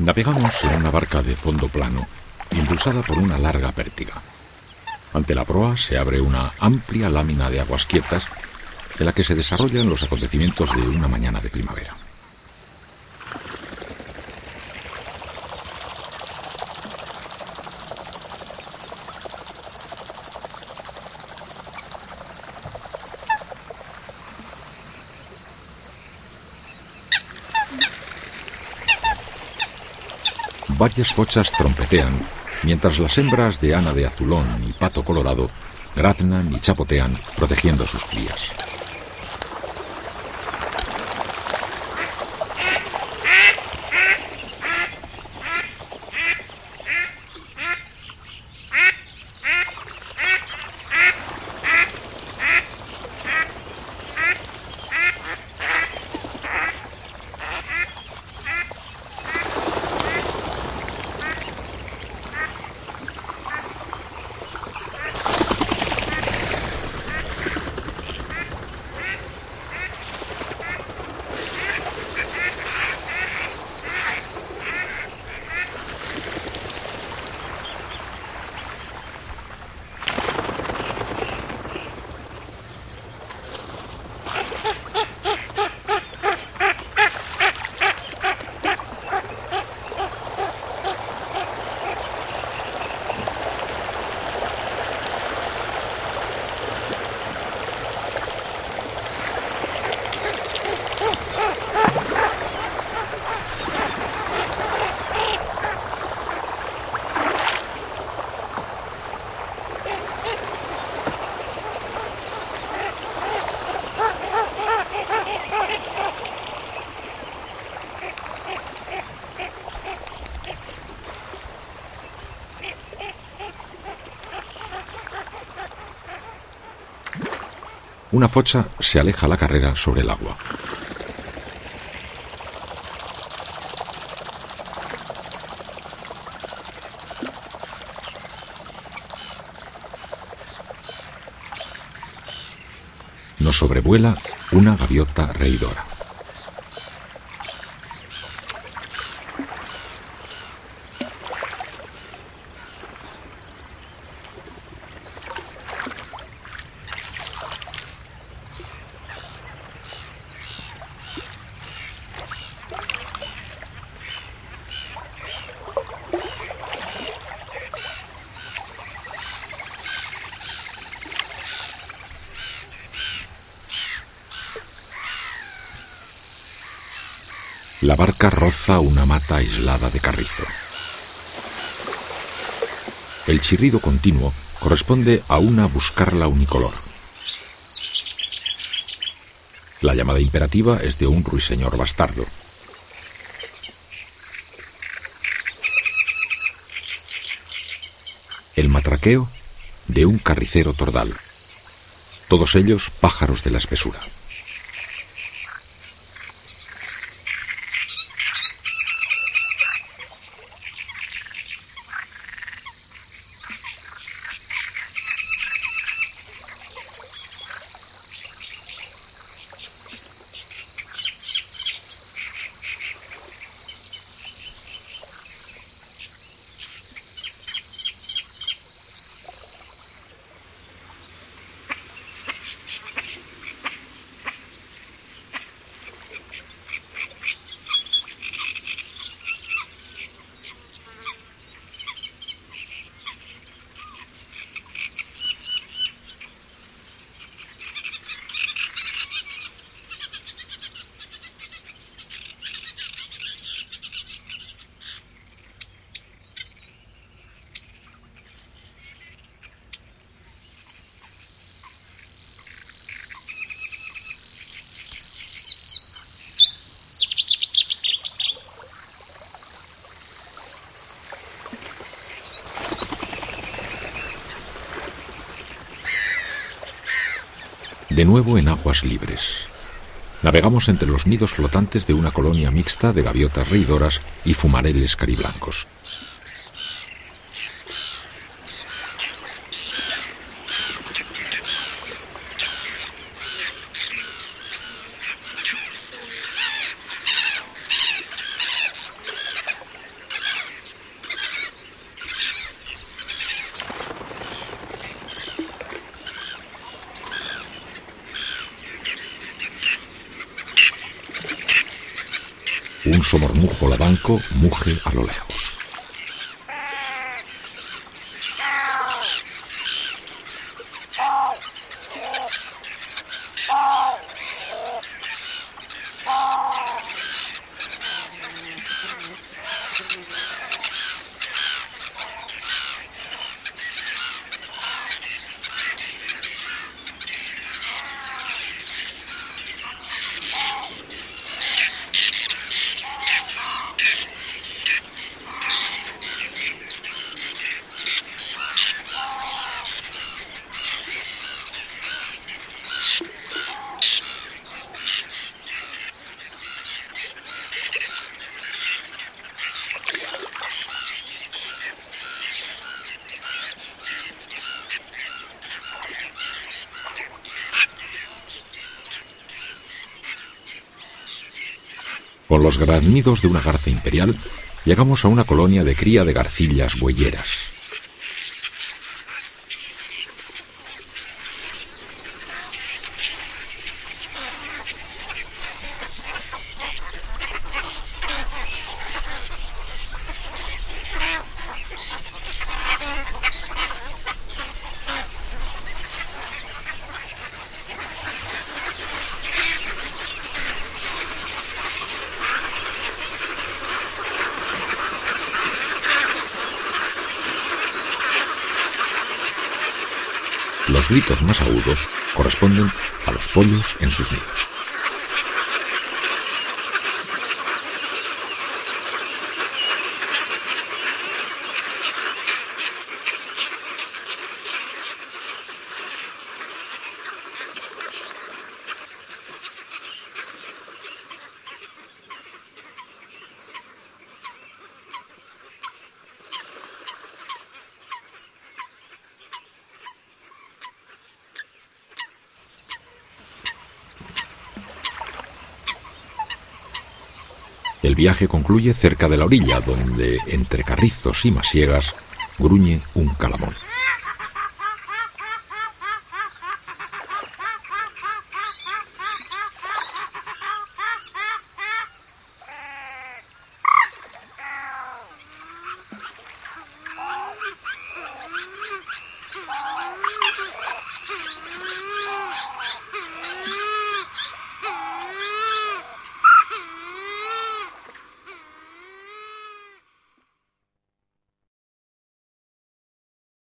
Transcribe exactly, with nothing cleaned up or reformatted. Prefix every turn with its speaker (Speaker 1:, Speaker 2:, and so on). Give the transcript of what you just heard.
Speaker 1: Navegamos en una barca de fondo plano, impulsada por una larga pértiga. Ante la proa se abre una amplia lámina de aguas quietas en la que se desarrollan los acontecimientos de una mañana de primavera. Varias fochas trompetean, mientras las hembras de Ana de Azulón y Pato Colorado graznan y chapotean, protegiendo a sus crías. Una focha se aleja a la carrera sobre el agua. Nos sobrevuela una gaviota reidora. La barca roza una mata aislada de carrizo. El chirrido continuo corresponde a una buscarla unicolor. La llamada imperativa es de un ruiseñor bastardo. El matraqueo de un carricero tordal. Todos ellos pájaros de la espesura. De nuevo en aguas libres. Navegamos entre los nidos flotantes de una colonia mixta de gaviotas reidoras y fumareles cariblancos. Un somormujo ladanco muge a lo lejos. Con los graznidos de una garza imperial, llegamos a una colonia de cría de garcillas bueyeras. Los gritos más agudos corresponden a los pollos en sus nidos. El viaje concluye cerca de la orilla, donde, entre carrizos y masiegas, gruñe un calamón.